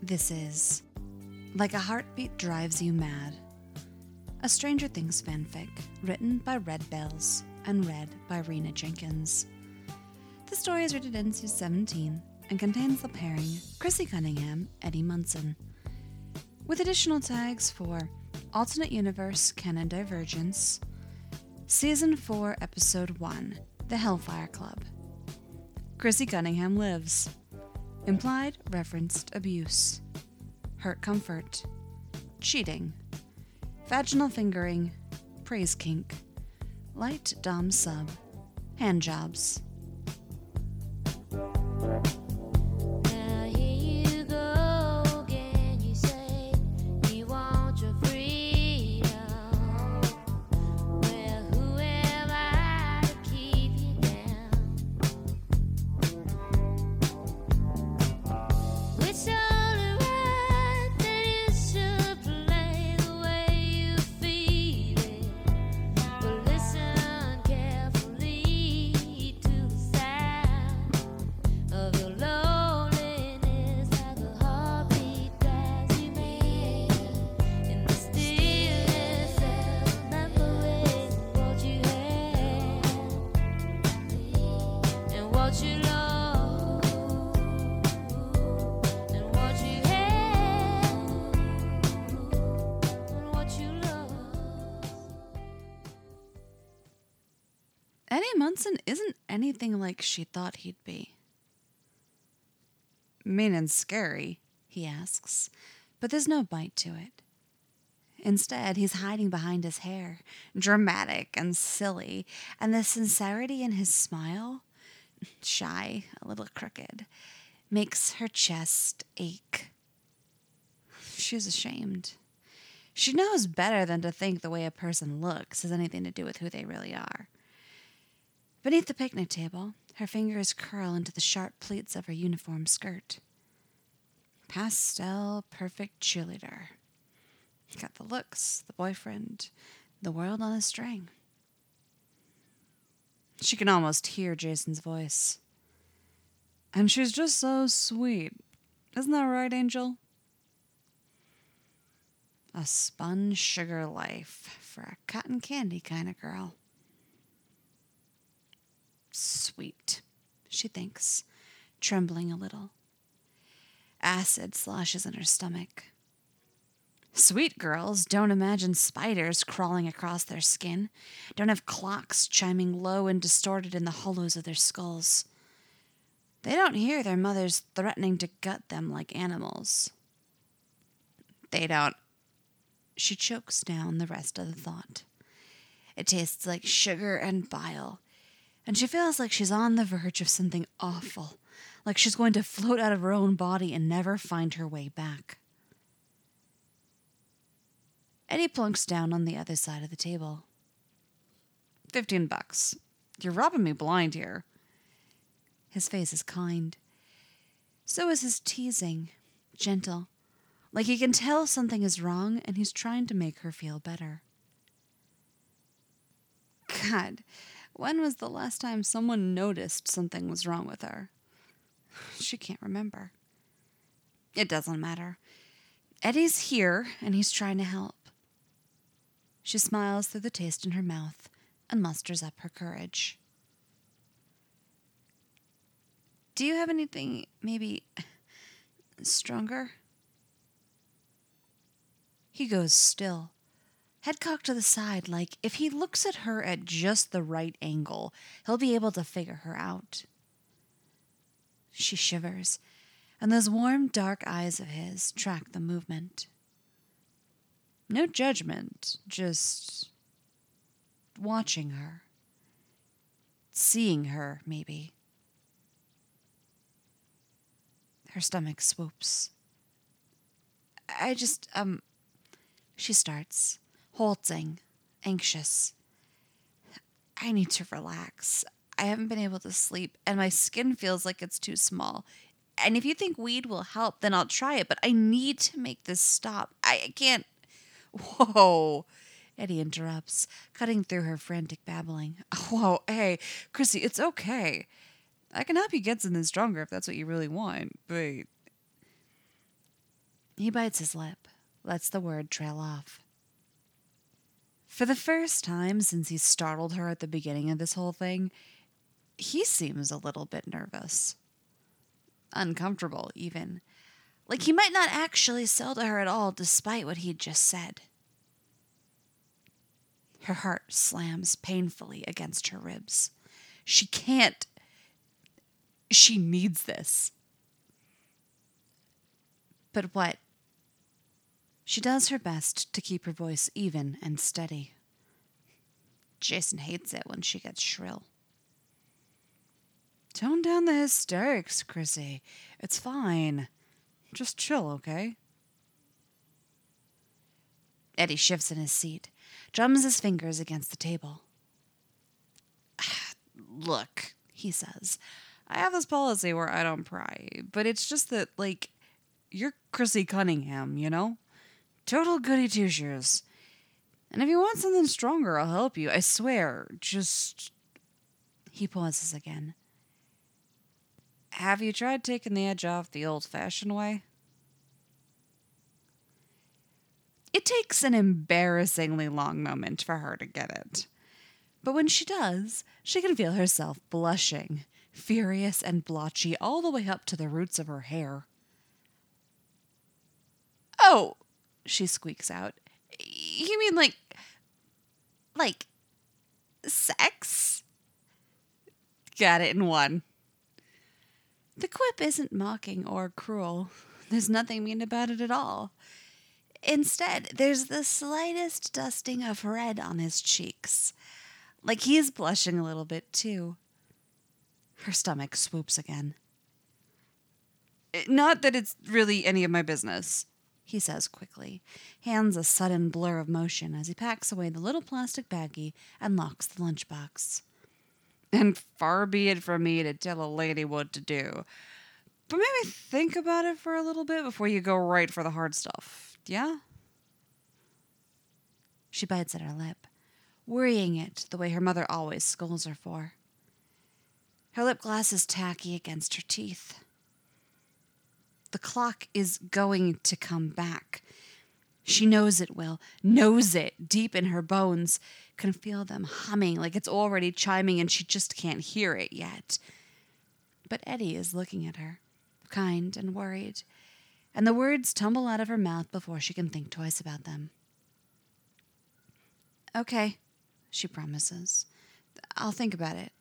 This is Like a Heartbeat Drives You Mad, a Stranger Things fanfic written by Red Bells and read by Rena Jenkins. The story is rated NC-17 and contains the pairing Chrissy Cunningham, Eddie Munson, with additional tags for Alternate Universe Canon Divergence, Season 4, Episode 1, The Hellfire Club. Chrissy Cunningham lives. Implied referenced abuse. Hurt comfort. Cheating. Vaginal fingering. Praise kink. Light dom sub. Hand jobs. Now here you go again, you say you want your freedom. Well, who am I to keep you down? It's only right that you should play the way you feel it. But listen carefully to the sound of your loneliness, like a heartbeat drives you mad. In the stillness of remembering what you had and what you lost and what you had and what you lost. Eddie Munson isn't anything like she thought he'd be. Mean and scary, he asks, but there's no bite to it. Instead, he's hiding behind his hair, dramatic and silly, and the sincerity in his smile, shy, a little crooked, makes her chest ache. She's ashamed. She knows better than to think the way a person looks has anything to do with who they really are. Beneath the picnic table, her fingers curl into the sharp pleats of her uniform skirt. Pastel, perfect cheerleader. Got the looks, the boyfriend, the world on a string. She can almost hear Jason's voice. And she's just so sweet. Isn't that right, Angel? A spun sugar life for a cotton candy kind of girl. Sweet, she thinks, trembling a little. Acid sloshes in her stomach. Sweet girls don't imagine spiders crawling across their skin, don't have clocks chiming low and distorted in the hollows of their skulls. They don't hear their mothers threatening to gut them like animals. They don't. She chokes down the rest of the thought. It tastes like sugar and bile, and she feels like she's on the verge of something awful, like she's going to float out of her own body and never find her way back. Eddie plunks down on the other side of the table. $15. You're robbing me blind here. His face is kind. So is his teasing, gentle, like he can tell something is wrong and he's trying to make her feel better. God, when was the last time someone noticed something was wrong with her? She can't remember. It doesn't matter. Eddie's here, and he's trying to help. She smiles through the taste in her mouth and musters up her courage. Do you have anything, maybe, stronger? He goes still, head cocked to the side, like if he looks at her at just the right angle, he'll be able to figure her out. She shivers, and those warm, dark eyes of his track the movement. No judgment, just watching her. Seeing her, maybe. Her stomach swoops. She starts, halting, anxious. I need to relax. I haven't been able to sleep, and my skin feels like it's too small. And if you think weed will help, then I'll try it, but I need to make this stop. I can't. Whoa. Eddie interrupts, cutting through her frantic babbling. Whoa, hey, Chrissy, it's okay. I can help you get something stronger if that's what you really want, but He bites his lip, lets the word trail off. For the first time since he startled her at the beginning of this whole thing, he seems a little bit nervous. Uncomfortable, even. Like he might not actually sell to her at all, despite what he'd just said. Her heart slams painfully against her ribs. She can't. She needs this. But what? She does her best to keep her voice even and steady. Jason hates it when she gets shrill. Tone down the hysterics, Chrissy. It's fine. Just chill, okay? Eddie shifts in his seat, drums his fingers against the table. Look, he says, I have this policy where I don't pry, but it's just that, like, you're Chrissy Cunningham, you know? Total goody two-shoes. And if you want something stronger, I'll help you. I swear. Just... He pauses again. Have you tried taking the edge off the old-fashioned way? It takes an embarrassingly long moment for her to get it. But when she does, she can feel herself blushing, furious and blotchy all the way up to the roots of her hair. Oh, she squeaks out. You mean like, sex? Got it in one. The quip isn't mocking or cruel. There's nothing mean about it at all. Instead, there's the slightest dusting of red on his cheeks. Like he's blushing a little bit, too. Her stomach swoops again. Not that it's really any of my business, he says quickly, hands a sudden blur of motion as he packs away the little plastic baggie and locks the lunchbox. And far be it from me to tell a lady what to do. But maybe think about it for a little bit before you go right for the hard stuff, yeah? She bites at her lip, worrying it the way her mother always scolds her for. Her lip gloss is tacky against her teeth. The clock is going to come back. She knows it will, knows it deep in her bones, can feel them humming like it's already chiming and she just can't hear it yet. But Eddie is looking at her, kind and worried, and the words tumble out of her mouth before she can think twice about them. Okay, she promises. I'll think about it.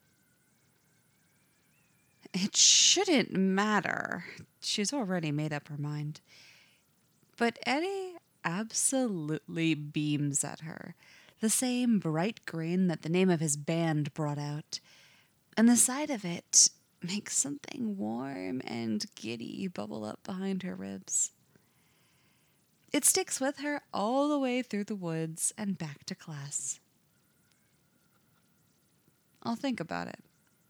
It shouldn't matter. She's already made up her mind. But Eddie absolutely beams at her, the same bright grin that the name of his band brought out. And the sight of it makes something warm and giddy bubble up behind her ribs. It sticks with her all the way through the woods and back to class. I'll think about it.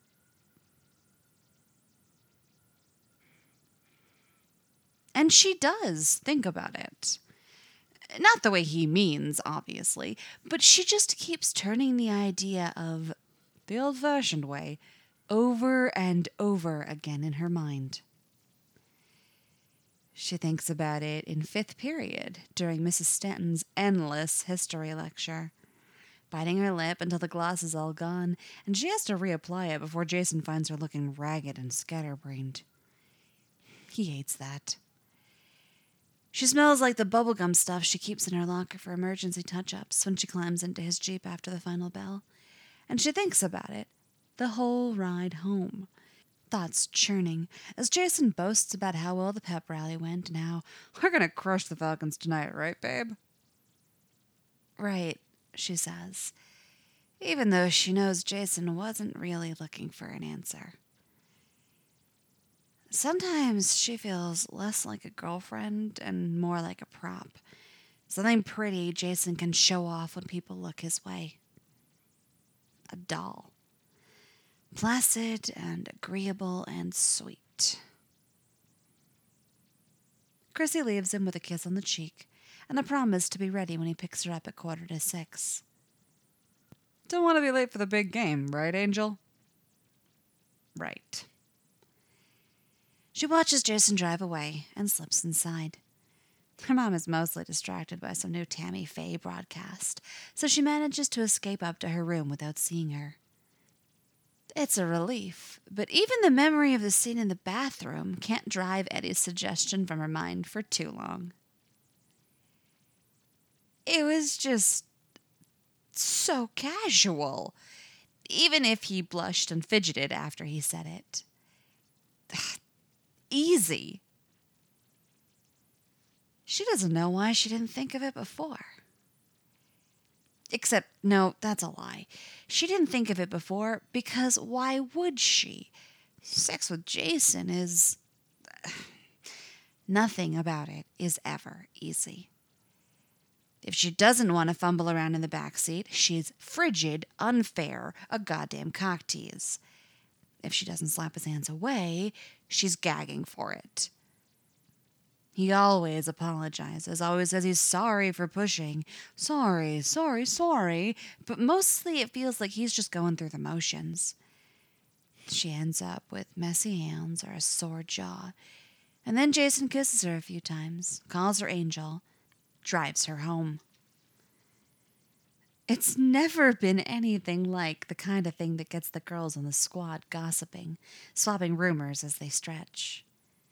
And she does think about it. Not the way he means, obviously, but she just keeps turning the idea of the old-fashioned way over and over again in her mind. She thinks about it in fifth period during Mrs. Stanton's endless history lecture, biting her lip until the gloss is all gone, and she has to reapply it before Jason finds her looking ragged and scatterbrained. He hates that. She smells like the bubblegum stuff she keeps in her locker for emergency touch-ups when she climbs into his Jeep after the final bell. And she thinks about it the whole ride home. Thoughts churning as Jason boasts about how well the pep rally went and how we're going to crush the Falcons tonight, right, babe? Right, she says, even though she knows Jason wasn't really looking for an answer. Sometimes she feels less like a girlfriend and more like a prop. Something pretty Jason can show off when people look his way. A doll. Placid and agreeable and sweet. Chrissy leaves him with a kiss on the cheek and a promise to be ready when he picks her up at 5:45. Don't want to be late for the big game, right, Angel? Right. She watches Jason drive away and slips inside. Her mom is mostly distracted by some new Tammy Faye broadcast, so she manages to escape up to her room without seeing her. It's a relief, but even the memory of the scene in the bathroom can't drive Eddie's suggestion from her mind for too long. It was just so casual, even if he blushed and fidgeted after he said it. Easy. She doesn't know why she didn't think of it before. Except, no, that's a lie. She didn't think of it before because why would she? Sex with Jason is... Nothing about it is ever easy. If she doesn't want to fumble around in the backseat, she's frigid, unfair, a goddamn cock tease. If she doesn't slap his hands away, she's gagging for it. He always apologizes, always says he's sorry for pushing. Sorry, but mostly it feels like he's just going through the motions. She ends up with messy hands or a sore jaw, and then Jason kisses her a few times, calls her angel, drives her home. It's never been anything like the kind of thing that gets the girls on the squad gossiping, swapping rumors as they stretch.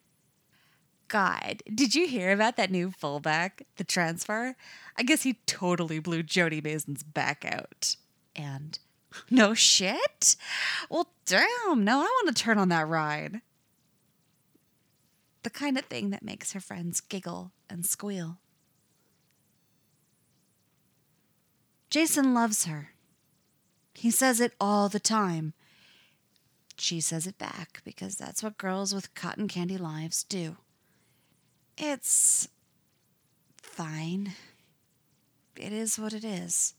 God, did you hear about that new fullback, the transfer? I guess he totally blew Jody Mason's back out. And, no shit? Well, damn, now I want to turn on that ride. The kind of thing that makes her friends giggle and squeal. Jason loves her. He says it all the time. She says it back because that's what girls with cotton candy lives do. It's fine. It is what it is.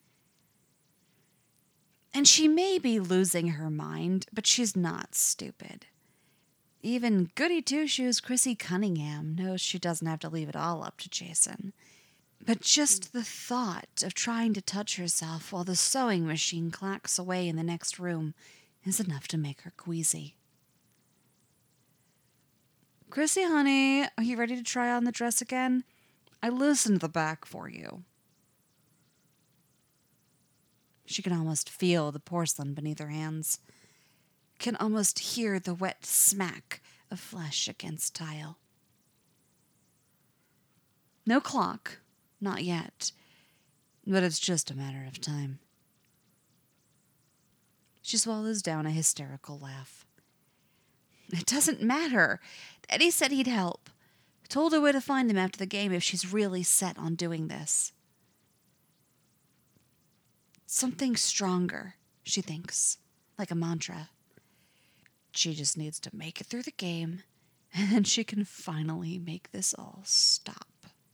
And she may be losing her mind, but she's not stupid. Even goody two-shoes Chrissy Cunningham knows she doesn't have to leave it all up to Jason. But just the thought of trying to touch herself while the sewing machine clacks away in the next room is enough to make her queasy. Chrissy, honey, are you ready to try on the dress again? I loosened the back for you. She can almost feel the porcelain beneath her hands. Can almost hear the wet smack of flesh against tile. No clock, not yet, but it's just a matter of time. She swallows down a hysterical laugh. It doesn't matter. Eddie said he'd help. Told her where to find him after the game if she's really set on doing this. Something stronger, she thinks, like a mantra. She just needs to make it through the game, and then she can finally make this all stop.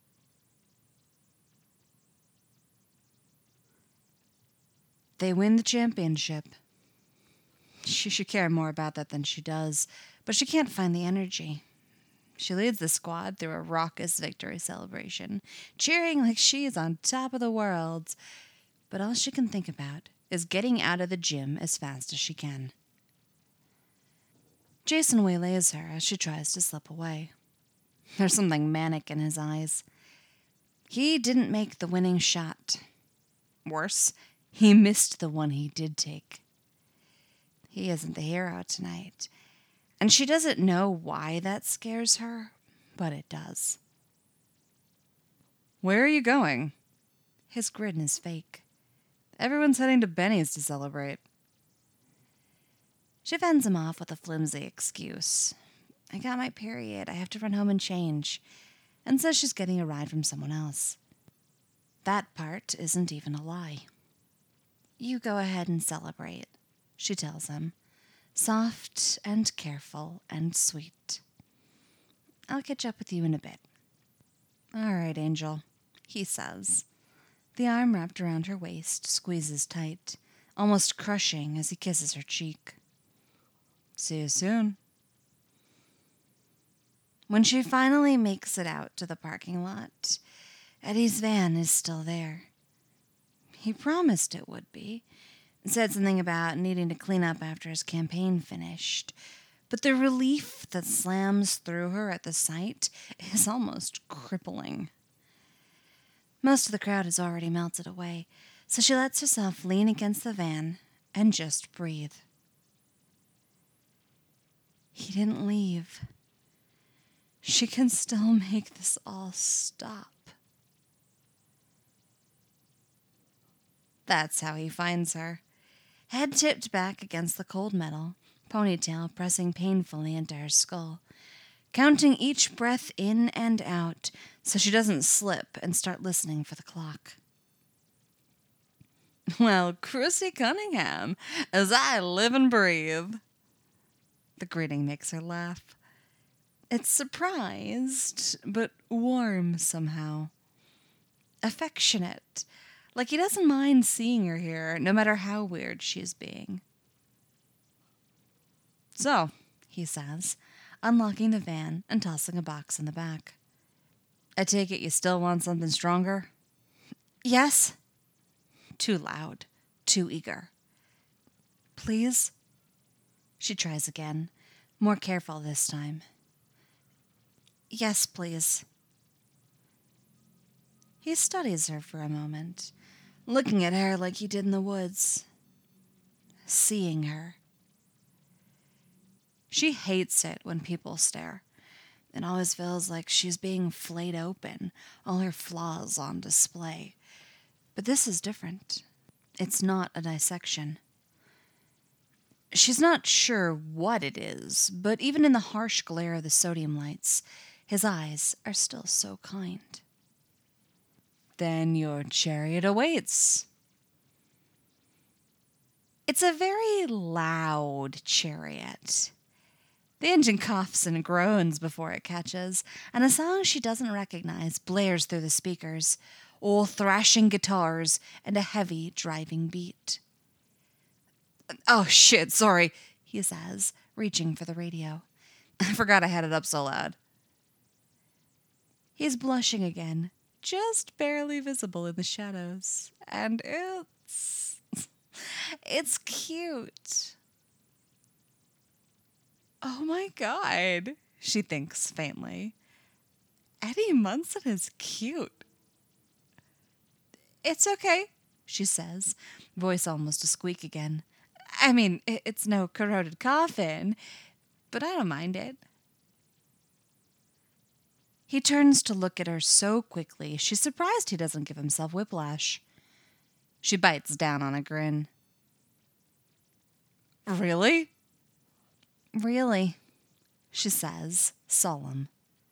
They win the championship. She should care more about that than she does, but she can't find the energy. She leads the squad through a raucous victory celebration, cheering like she is on top of the world. But all she can think about is getting out of the gym as fast as she can. Jason waylays her as she tries to slip away. There's something manic in his eyes. He didn't make the winning shot. Worse, he missed the one he did take. He isn't the hero tonight, and she doesn't know why that scares her, but it does. Where are you going? His grin is fake. Everyone's heading to Benny's to celebrate. She fends him off with a flimsy excuse. I got my period. I have to run home and change. And says she's getting a ride from someone else. That part isn't even a lie. You go ahead and celebrate, she tells him. Soft and careful and sweet. I'll catch up with you in a bit. All right, Angel, he says. The arm wrapped around her waist squeezes tight, almost crushing as he kisses her cheek. See you soon. When she finally makes it out to the parking lot, Eddie's van is still there. He promised it would be. Said something about needing to clean up after his campaign finished. but the relief that slams through her at the sight is almost crippling. Most of the crowd has already melted away, so she lets herself lean against the van and just breathe. He didn't leave. She can still make this all stop. That's how he finds her. Head tipped back against the cold metal, ponytail pressing painfully into her skull, counting each breath in and out so she doesn't slip and start listening for the clock. Well, Chrissy Cunningham, as I live and breathe. The greeting makes her laugh. It's surprised, but warm somehow. Affectionate, like he doesn't mind seeing her here, no matter how weird she is being. So, he says, unlocking the van and tossing a box in the back. I take it you still want something stronger? Yes. Too loud, too eager. Please? She tries again, more careful this time. Yes, please. He studies her for a moment, looking at her like he did in the woods. Seeing her. She hates it when people stare. It always feels like she's being flayed open, all her flaws on display. But this is different. It's not a dissection. She's not sure what it is, but even in the harsh glare of the sodium lights, his eyes are still so kind. Then your chariot awaits. It's a very loud chariot. The engine coughs and groans before it catches, and a song she doesn't recognize blares through the speakers, all thrashing guitars and a heavy driving beat. Oh, shit, sorry, he says, reaching for the radio. I forgot I had it up so loud. He's blushing again, just barely visible in the shadows, and it's cute. Oh my God, she thinks faintly. Eddie Munson is cute. It's okay, she says, voice almost a squeak again. I mean, it's no corroded coffin, but I don't mind it. He turns to look at her so quickly, she's surprised he doesn't give himself whiplash. She bites down on a grin. Really? Really, she says, solemn.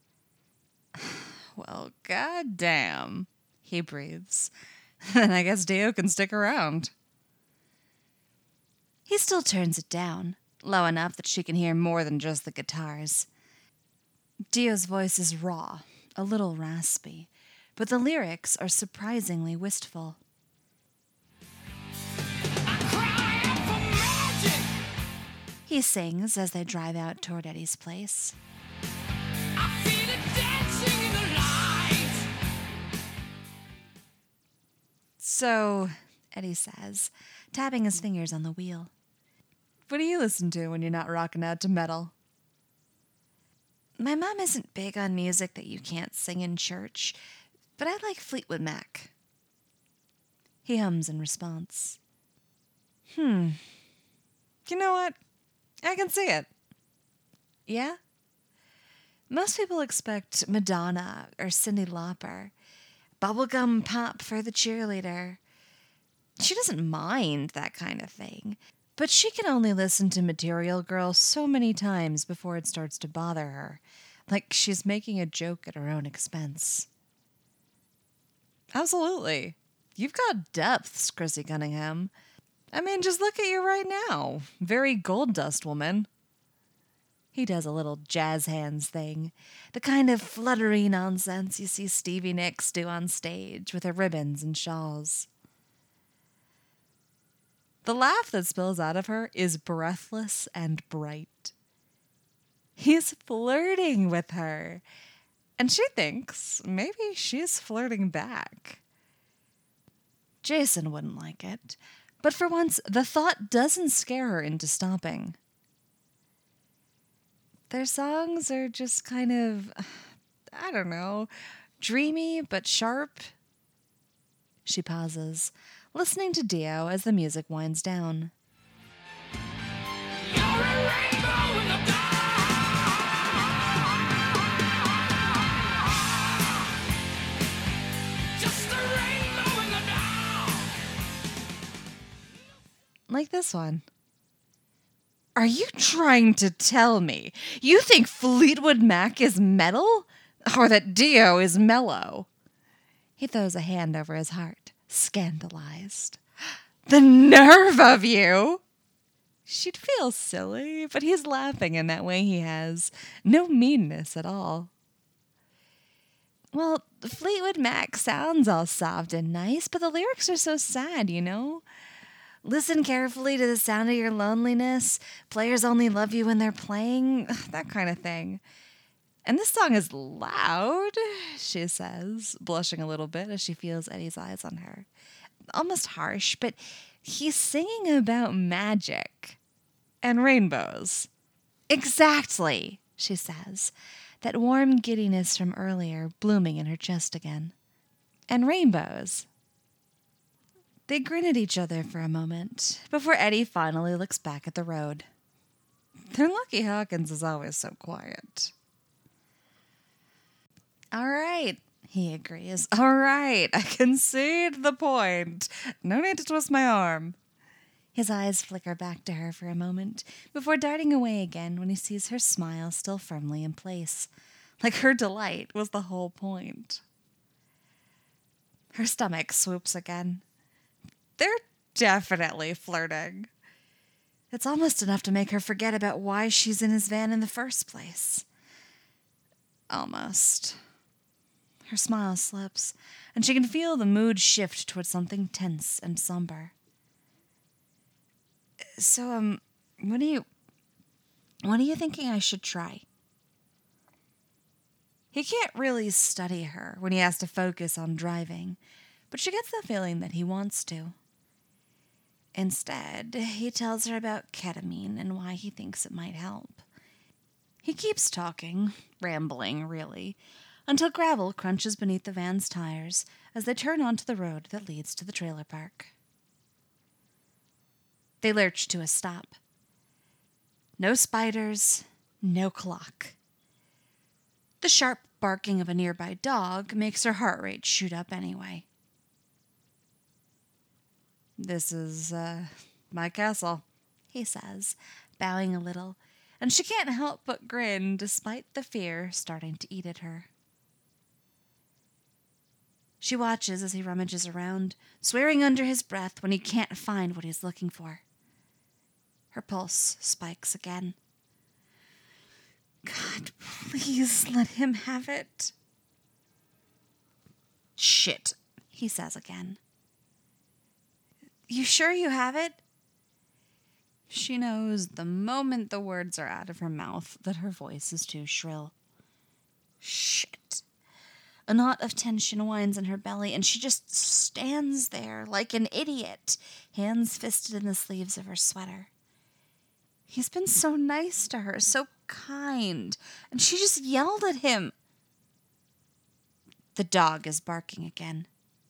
Well, goddamn, he breathes. Then I guess Dio can stick around. He still turns it down, low enough that she can hear more than just the guitars. Dio's voice is raw, a little raspy, but the lyrics are surprisingly wistful. He sings as they drive out toward Eddie's place. I feel it dancing in the light. So, Eddie says, tapping his fingers on the wheel. What do you listen to when you're not rocking out to metal? My mom isn't big on music that you can't sing in church, but I like Fleetwood Mac. He hums in response. You know what? I can see it. Yeah? Most people expect Madonna or Cyndi Lauper. Bubblegum pop for the cheerleader. She doesn't mind that kind of thing, but she can only listen to Material Girl so many times before it starts to bother her, like she's making a joke at her own expense. Absolutely. You've got depths, Chrissy Cunningham. I mean, just look at you right now. Very gold dust woman. He does a little jazz hands thing, the kind of fluttery nonsense you see Stevie Nicks do on stage with her ribbons and shawls. The laugh that spills out of her is breathless and bright. He's flirting with her, and she thinks maybe she's flirting back. Jason wouldn't like it, but for once, the thought doesn't scare her into stopping. Their songs are just kind of, I don't know, dreamy but sharp. She pauses, listening to Dio as the music winds down. You're a rainbow in the dark. Just a rainbow in the dark. Like this one. Are you trying to tell me you think Fleetwood Mac is metal? Or that Dio is mellow? He throws a hand over his heart, scandalized. The nerve of you! She'd feel silly, but he's laughing in that way he has. No meanness at all. Well, Fleetwood Mac sounds all soft and nice, but the lyrics are so sad, you know? Listen carefully to the sound of your loneliness. Players only love you when they're playing. That kind of thing. And this song is loud, she says, blushing a little bit as she feels Eddie's eyes on her. Almost harsh, but he's singing about magic and rainbows. Exactly, she says, that warm giddiness from earlier blooming in her chest again. And rainbows. They grin at each other for a moment before Eddie finally looks back at the road. They're lucky Hawkins is always so quiet. All right, he agrees. All right, I concede the point. No need to twist my arm. His eyes flicker back to her for a moment before darting away again when he sees her smile still firmly in place, like her delight was the whole point. Her stomach swoops again. They're definitely flirting. It's almost enough to make her forget about why she's in his van in the first place. Almost. Her smile slips, and she can feel the mood shift towards something tense and somber. So, what are you thinking I should try? He can't really study her when he has to focus on driving, but she gets the feeling that he wants to. Instead, he tells her about ketamine and why he thinks it might help. He keeps talking, rambling, really, until gravel crunches beneath the van's tires as they turn onto the road that leads to the trailer park. They lurch to a stop. No spiders, no clock. The sharp barking of a nearby dog makes her heart rate shoot up anyway. This is, my castle, he says, bowing a little, and she can't help but grin despite the fear starting to eat at her. She watches as he rummages around, swearing under his breath when he can't find what he's looking for. Her pulse spikes again. God, please let him have it. Shit, he says again. You sure you have it? She knows the moment the words are out of her mouth that her voice is too shrill. Shit. A knot of tension winds in her belly, and she just stands there like an idiot, hands fisted in the sleeves of her sweater. He's been so nice to her, so kind, and she just yelled at him. The dog is barking again.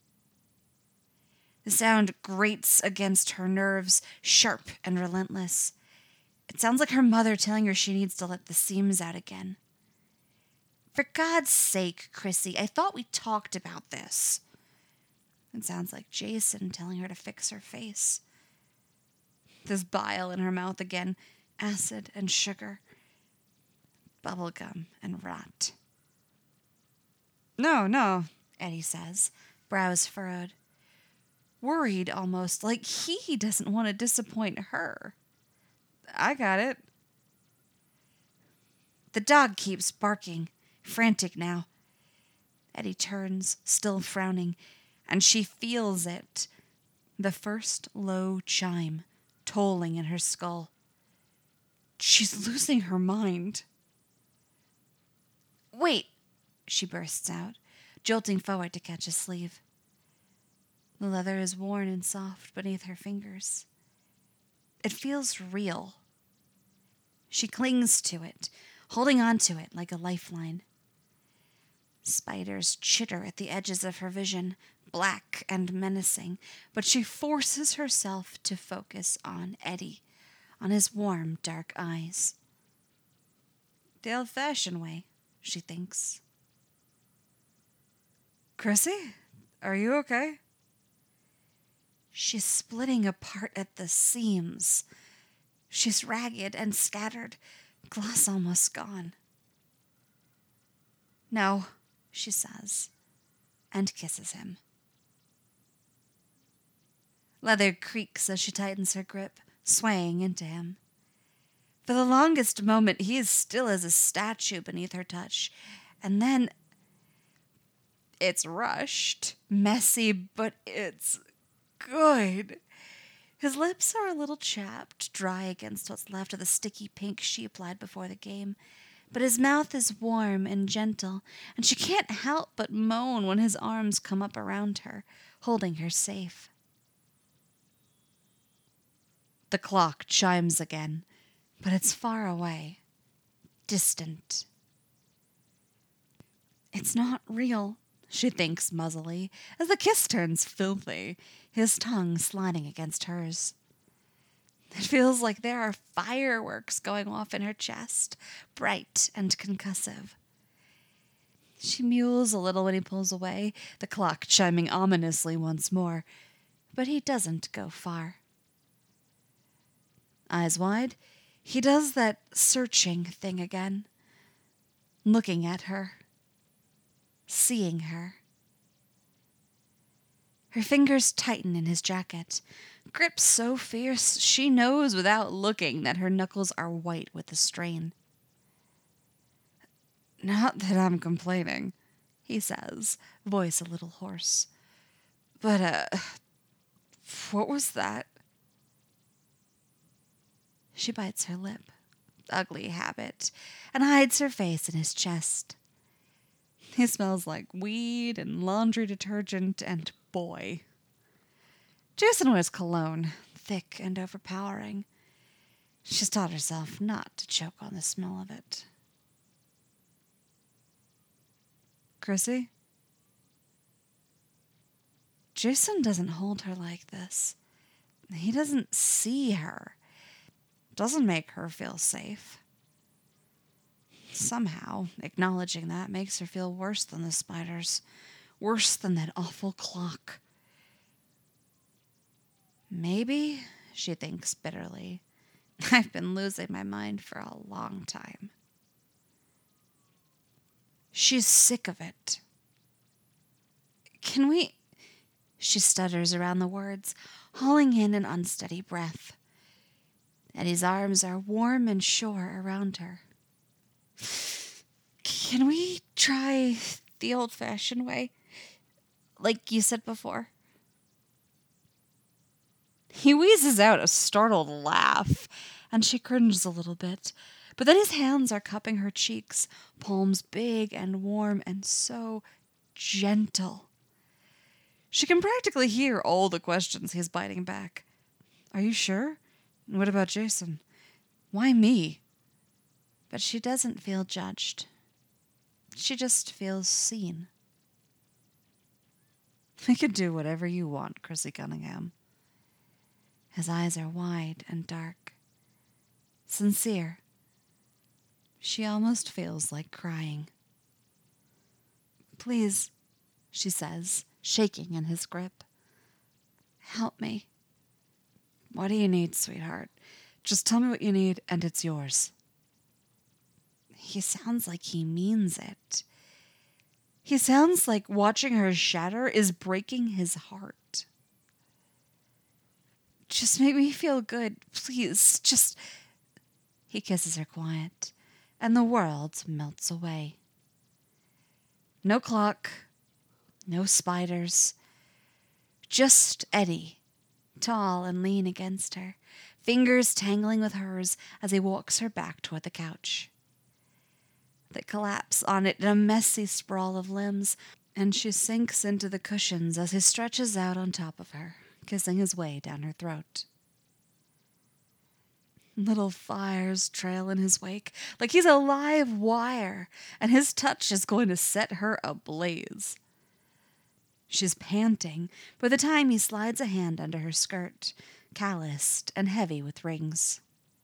The sound grates against her nerves, sharp and relentless. It sounds like her mother telling her she needs to let the seams out again. For God's sake, Chrissy, I thought we talked about this. It sounds like Jason telling her to fix her face. There's bile in her mouth again, acid and sugar, bubblegum and rot. No, Eddie says, brows furrowed. Worried almost, like he doesn't want to disappoint her. I got it. The dog keeps barking, frantic now. Eddie turns, still frowning, and she feels it. The first low chime, tolling in her skull. She's losing her mind. Wait, she bursts out, jolting forward to catch his sleeve. The leather is worn and soft beneath her fingers. It feels real. She clings to it, holding on to it like a lifeline. Spiders chitter at the edges of her vision, black and menacing, but she forces herself to focus on Eddie, on his warm, dark eyes. The old-fashioned way, she thinks. Chrissy, are you okay? She's splitting apart at the seams. She's ragged and scattered, gloss almost gone. No, she says, and kisses him. Leather creaks as she tightens her grip, swaying into him. For the longest moment, he is still as a statue beneath her touch, and then it's rushed, messy, but it's good. His lips are a little chapped, dry against what's left of the sticky pink she applied before the game, but his mouth is warm and gentle, and she can't help but moan when his arms come up around her, holding her safe. The clock chimes again, but it's far away, distant. It's not real, she thinks muzzily, as the kiss turns filthy, his tongue sliding against hers. It feels like there are fireworks going off in her chest, bright and concussive. She mews a little when he pulls away, the clock chiming ominously once more, but he doesn't go far. Eyes wide, he does that searching thing again, looking at her, seeing her. Her fingers tighten in his jacket, grip so fierce she knows without looking that her knuckles are white with the strain. Not that I'm complaining, he says, voice a little hoarse. But, what was that? She bites her lip, ugly habit, and hides her face in his chest. He smells like weed and laundry detergent and boy. Jason wears cologne, thick and overpowering. She's taught herself not to choke on the smell of it. Chrissy? Jason doesn't hold her like this. He doesn't see her. Doesn't make her feel safe. Somehow, acknowledging that makes her feel worse than the spiders, worse than that awful clock. Maybe, she thinks bitterly, I've been losing my mind for a long time. She's sick of it. Can we... She stutters around the words, hauling in an unsteady breath. Eddie's arms are warm and sure around her. Can we try the old-fashioned way? Like you said before. He wheezes out a startled laugh, and she cringes a little bit. But then his hands are cupping her cheeks, palms big and warm and so gentle. She can practically hear all the questions he's biting back. Are you sure? What about Jason? Why me? But she doesn't feel judged. She just feels seen. We could do whatever you want, Chrissy Cunningham. His eyes are wide and dark. Sincere. She almost feels like crying. Please, she says, shaking in his grip. Help me. What do you need, sweetheart? Just tell me what you need, and it's yours. He sounds like he means it. He sounds like watching her shatter is breaking his heart. Just make me feel good, please. Just... He kisses her quiet, and the world melts away. No clock, no spiders, just Eddie, tall and lean against her, fingers tangling with hers as he walks her back toward the couch. They collapse on it in a messy sprawl of limbs, and she sinks into the cushions as he stretches out on top of her, kissing his way down her throat. Little fires trail in his wake like he's a live wire, and his touch is going to set her ablaze. She's panting by the time he slides a hand under her skirt, calloused and heavy with rings.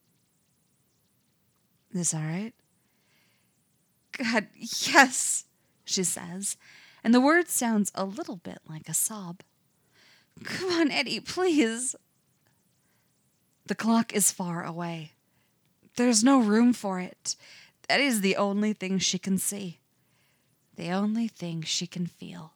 This all right? God, yes, she says, and the word sounds a little bit like a sob. Come on, Eddie, please. The clock is far away. There's no room for it. That is the only thing she can see. The only thing she can feel.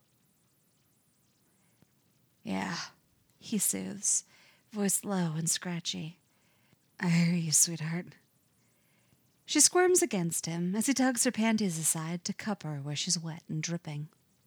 Yeah, he soothes, voice low and scratchy. I hear you, sweetheart. She squirms against him as he tugs her panties aside to cup her where she's wet and dripping.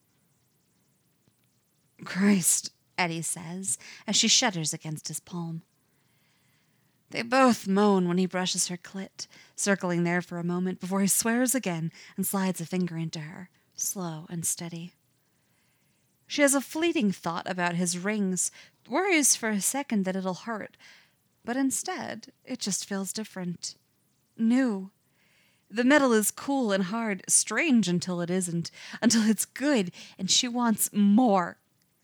Christ, Eddie says as she shudders against his palm. They both moan when he brushes her clit, circling there for a moment before he swears again and slides a finger into her, slow and steady. She has a fleeting thought about his rings, worries for a second that it'll hurt, but instead it just feels different. New. The metal is cool and hard, strange until it isn't, until it's good, and she wants more.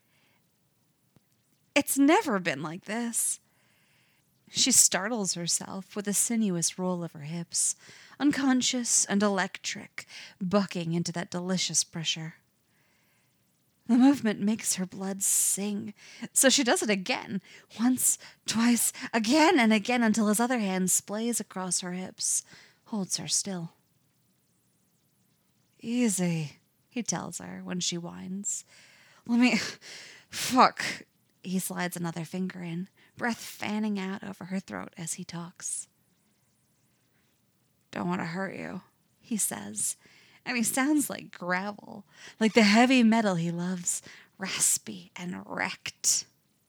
It's never been like this. She startles herself with a sinuous roll of her hips, unconscious and electric, bucking into that delicious pressure. The movement makes her blood sing, so she does it again, once, twice, again and again until his other hand splays across her hips, holds her still. Easy, he tells her when she whines. Let me... Fuck. He slides another finger in, breath fanning out over her throat as he talks. Don't want to hurt you, he says, and he sounds like gravel, like the heavy metal he loves, raspy and wrecked.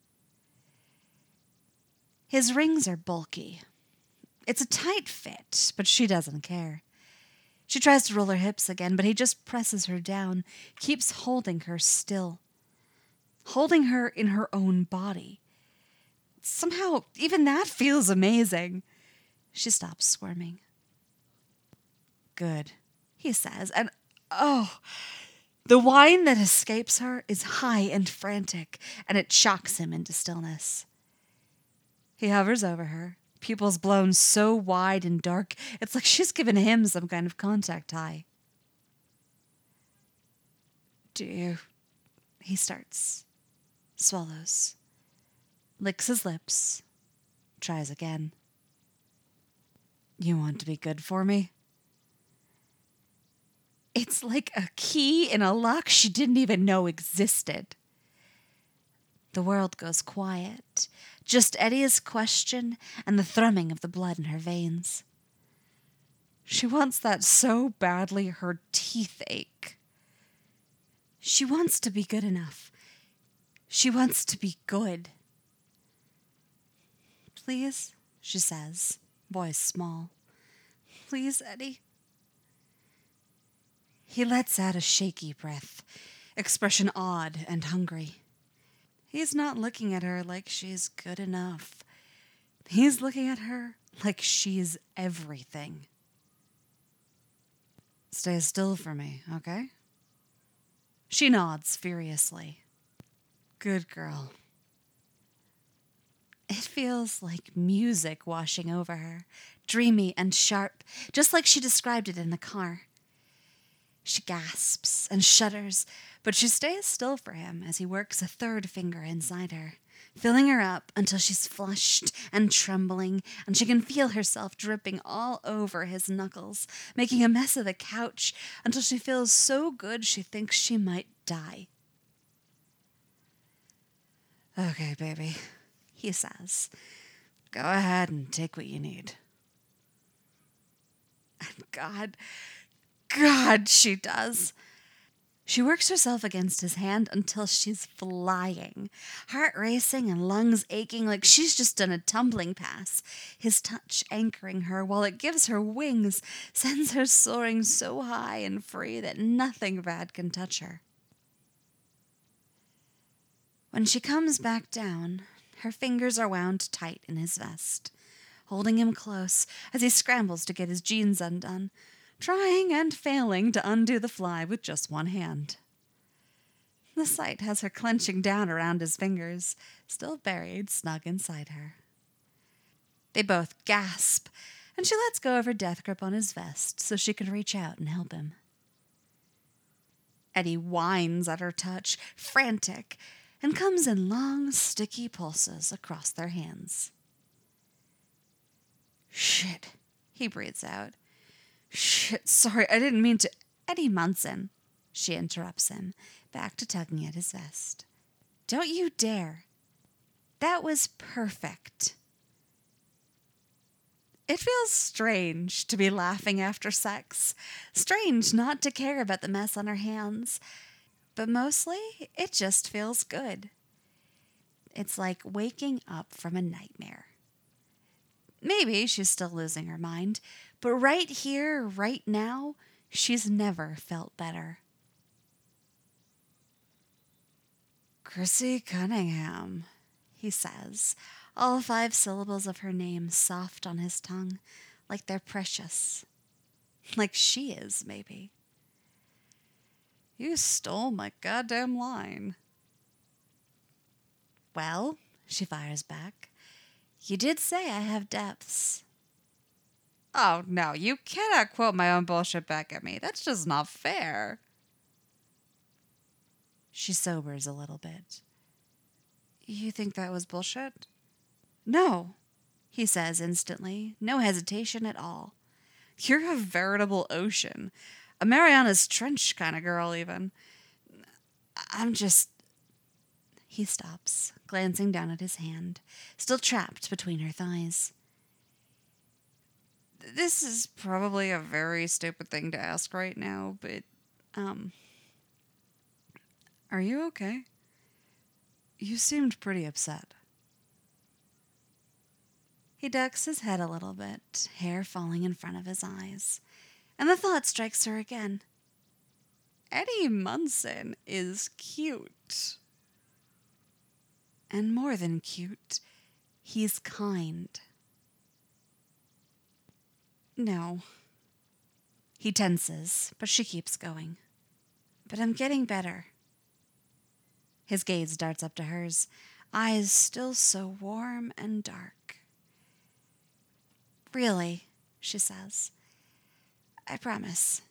His rings are bulky. It's a tight fit, but she doesn't care. She tries to roll her hips again, but he just presses her down, keeps holding her still, holding her in her own body. Somehow, even that feels amazing. She stops squirming. Good, he says, and the whine that escapes her is high and frantic, and it shocks him into stillness. He hovers over her, pupils blown so wide and dark, it's like she's given him some kind of contact high. Do you? He starts, swallows, licks his lips, tries again. You want to be good for me? It's like a key in a lock she didn't even know existed. The world goes quiet, just Eddie's question and the thrumming of the blood in her veins. She wants that so badly her teeth ache. She wants to be good enough. She wants to be good. Please, she says, voice small. Please, Eddie. He lets out a shaky breath, expression odd and hungry. He's not looking at her like she's good enough. He's looking at her like she's everything. Stay still for me, okay? She nods furiously. Good girl. It feels like music washing over her, dreamy and sharp, just like she described it in the car. She gasps and shudders, but she stays still for him as he works a third finger inside her, filling her up until she's flushed and trembling, and she can feel herself dripping all over his knuckles, making a mess of the couch until she feels so good she thinks she might die. Okay, baby, he says. Go ahead and take what you need. And God, she does. She works herself against his hand until she's flying, heart racing and lungs aching like she's just done a tumbling pass. His touch anchoring her while it gives her wings, sends her soaring so high and free that nothing bad can touch her. When she comes back down, her fingers are wound tight in his vest, holding him close as he scrambles to get his jeans undone, trying and failing to undo the fly with just one hand. The sight has her clenching down around his fingers, still buried snug inside her. They both gasp, and she lets go of her death grip on his vest so she can reach out and help him. Eddie whines at her touch, frantic, and comes in long, sticky pulses across their hands. "Shit," he breathes out. "Shit, sorry, I didn't mean to—" "Eddie Munson," she interrupts him, back to tugging at his vest. "Don't you dare. That was perfect." It feels strange to be laughing after sex, strange not to care about the mess on her hands, but mostly it just feels good. It's like waking up from a nightmare. Maybe she's still losing her mind, but right here, right now, she's never felt better. "Chrissy Cunningham," he says, all 5 syllables of her name soft on his tongue, like they're precious. Like she is, maybe. "You stole my goddamn line." "Well," she fires back, "you did say I have depths." "Oh, no, you cannot quote my own bullshit back at me. That's just not fair." She sobers a little bit. "You think that was bullshit?" "No," he says instantly, no hesitation at all. "You're a veritable ocean. A Mariana's Trench kind of girl, even. I'm just—" He stops, glancing down at his hand, still trapped between her thighs. "This is probably a very stupid thing to ask right now, but, are you okay? You seemed pretty upset." He ducks his head a little bit, hair falling in front of his eyes, and the thought strikes her again. Eddie Munson is cute. And more than cute, he's kind. "No." He tenses, but she keeps going. "But I'm getting better." His gaze darts up to hers, eyes still so warm and dark. "Really," she says. "I promise."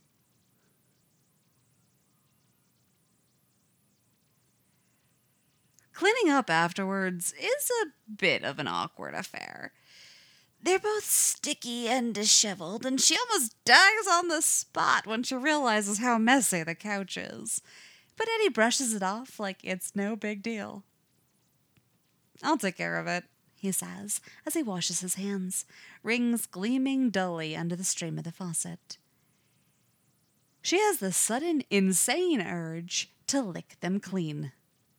Cleaning up afterwards is a bit of an awkward affair. They're both sticky and disheveled, and she almost dies on the spot when she realizes how messy the couch is. But Eddie brushes it off like it's no big deal. "I'll take care of it," he says as he washes his hands, rings gleaming dully under the stream of the faucet. She has the sudden, insane urge to lick them clean.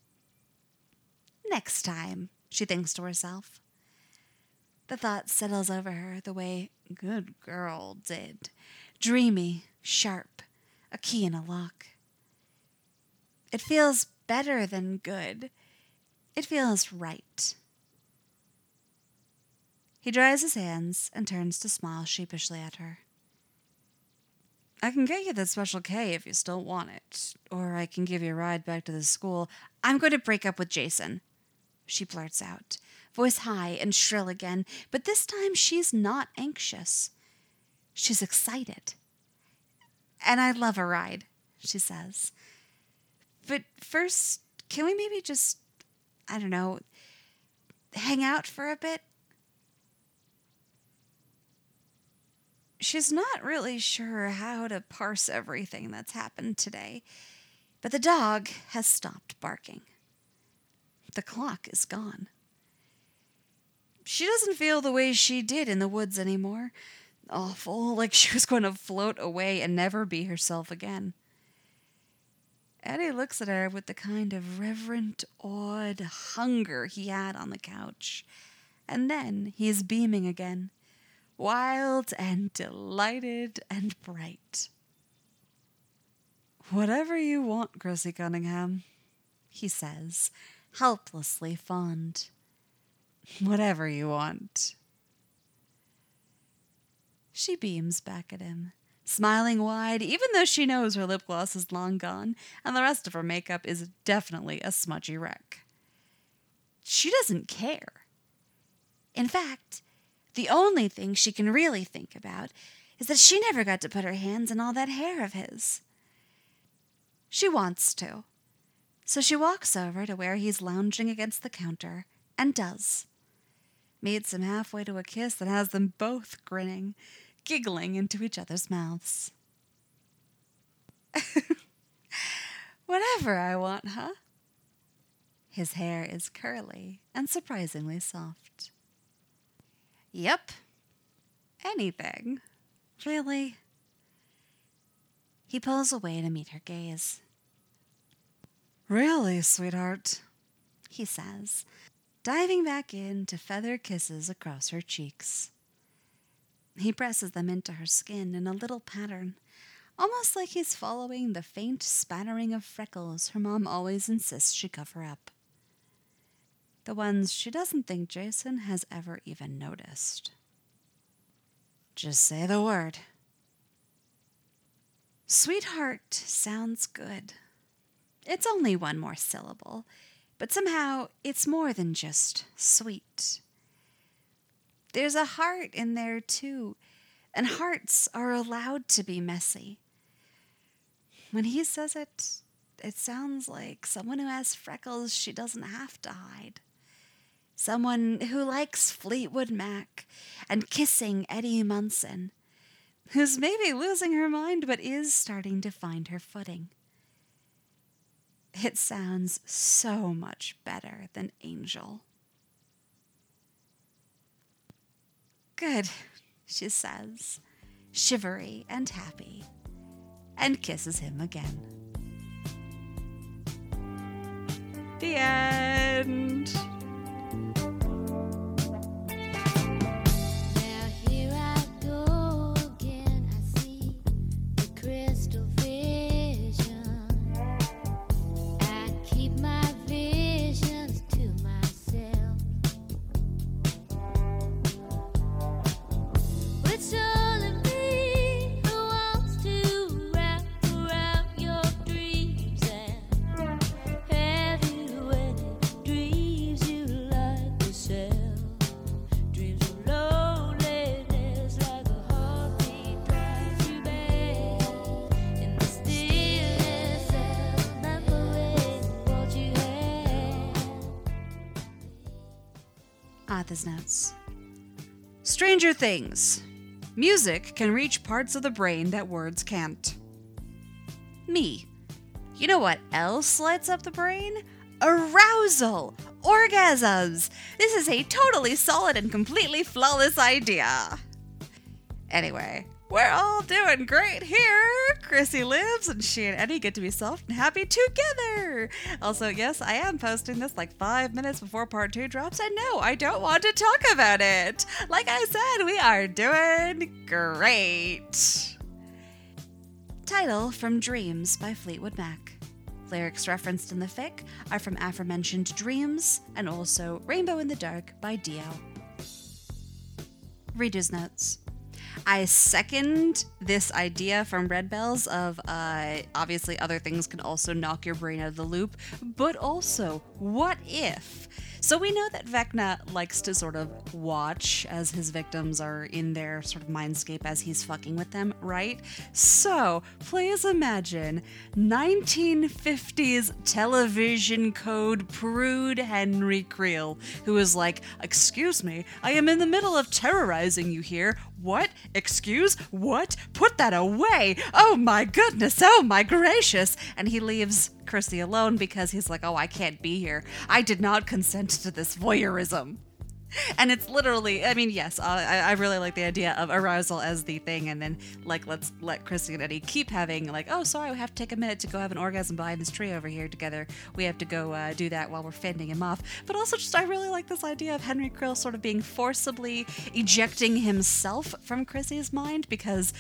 "Next time," she thinks to herself. The thought settles over her the way Good Girl did. Dreamy, sharp, a key in a lock. It feels better than good. It feels right. He dries his hands and turns to smile sheepishly at her. "I can get you that Special K if you still want it, or I can give you a ride back to the school. I'm going to break up with Jason," she blurts out, voice high and shrill again, but this time she's not anxious. She's excited. "And I'd love a ride," she says. "But first, can we maybe just, I don't know, hang out for a bit?" She's not really sure how to parse everything that's happened today, but the dog has stopped barking. The clock is gone. She doesn't feel the way she did in the woods anymore. Awful, like she was going to float away and never be herself again. Eddie looks at her with the kind of reverent, awed hunger he had on the couch. And then he's beaming again, wild and delighted and bright. "Whatever you want, Chrissy Cunningham," he says, helplessly fond. "Whatever you want." She beams back at him, smiling wide, even though she knows her lip gloss is long gone and the rest of her makeup is definitely a smudgy wreck. She doesn't care. In fact, the only thing she can really think about is that she never got to put her hands in all that hair of his. She wants to, so she walks over to where he's lounging against the counter and does. Meets him halfway to a kiss that has them both grinning, giggling into each other's mouths. Whatever I want, huh? His hair is curly and surprisingly soft. Yep. Anything. Really? He pulls away to meet her gaze. Really, sweetheart, he says, diving back in to feather kisses across her cheeks. He presses them into her skin in a little pattern, almost like he's following the faint spattering of freckles her mom always insists she cover up. The ones she doesn't think Jason has ever even noticed. Just say the word. Sweetheart sounds good. It's only one more syllable, but somehow it's more than just sweet. There's a heart in there too, and hearts are allowed to be messy. When he says it, it sounds like someone who has freckles she doesn't have to hide. Someone who likes Fleetwood Mac and kissing Eddie Munson, who's maybe losing her mind but is starting to find her footing. It sounds so much better than Angel. Good, she says, shivery and happy, and kisses him again. The end. Now here I go again. I see the crystal vision. I keep my visions to myself. It's only me who wants to wrap around your dreams and have you any dreams you like yourself. Dreams of loneliness like a heartbeat drives you back in the stillness of remembering what you had. Author's notes. Stranger Things. Music can reach parts of the brain that words can't. Me. You know what else lights up the brain? Arousal! Orgasms! This is a totally solid and completely flawless idea. Anyway, we're all doing great here. Chrissy lives and she and Eddie get to be soft and happy together. Also, yes, I am posting this like 5 minutes before part 2 drops, and no, I don't want to talk about it. Like I said, we are doing great. Title from Dreams by Fleetwood Mac. Lyrics referenced in the fic are from aforementioned Dreams and also Rainbow in the Dark by Dio. Reader's notes. I second this idea from Red Bells of obviously other things can also knock your brain out of the loop, but also, what if? So we know that Vecna likes to sort of watch as his victims are in their sort of mindscape as he's fucking with them, right? So please imagine 1950s television code prude Henry Creel, who is like, "Excuse me, I am in the middle of terrorizing you here. What? Excuse? What? Put that away! Oh my goodness! Oh my gracious!" And he leaves Chrissy alone because he's like, "Oh, I can't be here. I did not consent to this voyeurism." And it's literally, I mean, yes, I really like the idea of arousal as the thing, and then, like, let's let Chrissy and Eddie keep having, like, "Oh, sorry, we have to take a minute to go have an orgasm behind this tree over here together. We have to go do that while we're fending him off." But also, just, I really like this idea of Henry Krill sort of being forcibly ejecting himself from Chrissy's mind, because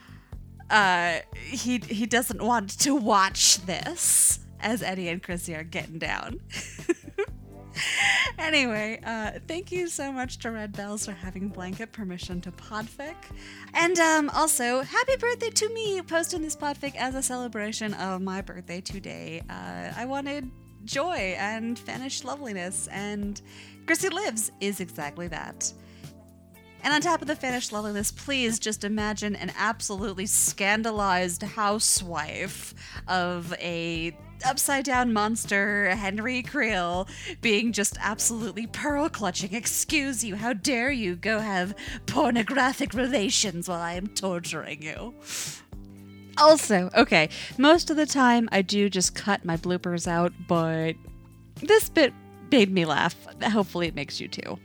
he doesn't want to watch this as Eddie and Chrissy are getting down. Anyway, thank you so much to Red Bells for having blanket permission to podfic. And also, happy birthday to me posting this podfic as a celebration of my birthday today. I wanted joy and Finnish loveliness, and Chrissy Lives is exactly that. And on top of the Finnish loveliness, please just imagine an absolutely scandalized housewife of a upside-down monster, Henry Creel, being just absolutely pearl-clutching. Excuse you, how dare you go have pornographic relations while I am torturing you? Also, okay, most of the time I do just cut my bloopers out, but this bit made me laugh. Hopefully it makes you too.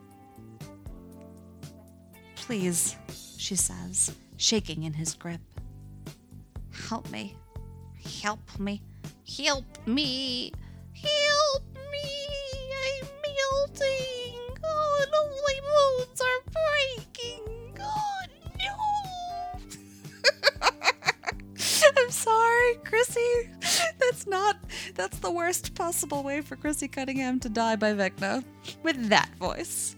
Please, she says, shaking in his grip. Help me. Help me. Help me. Help me. I'm melting. Oh, no, my bones are breaking. Oh, no. I'm sorry, Chrissy. That's the worst possible way for Chrissy Cunningham to die by Vecna. With that voice.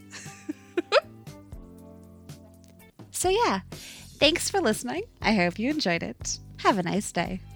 So yeah, thanks for listening. I hope you enjoyed it. Have a nice day.